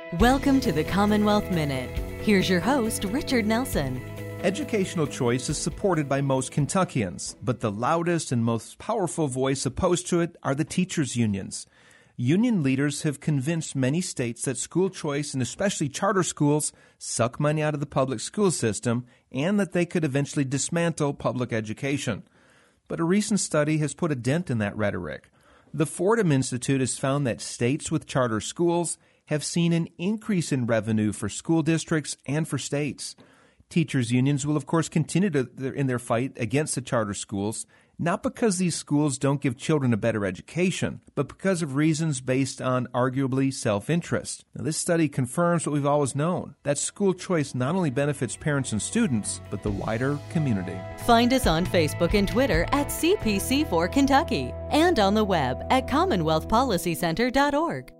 Welcome to the Commonwealth Minute. Here's your host, Richard Nelson. Educational choice is supported by most Kentuckians, but the loudest and most powerful voice opposed to it are the teachers' unions. Union leaders have convinced many states that school choice, and especially charter schools, suck money out of the public school system and that they could eventually dismantle public education. But a recent study has put a dent in that rhetoric. The Fordham Institute has found that states with charter schools have seen an increase in revenue for school districts and for states. Teachers' unions will, of course, continue in their fight against the charter schools, not because these schools don't give children a better education, but because of reasons based on arguably self-interest. Now, this study confirms what we've always known, that school choice not only benefits parents and students, but the wider community. Find us on Facebook and Twitter at CPC4 Kentucky and on the web at CommonwealthPolicyCenter.org.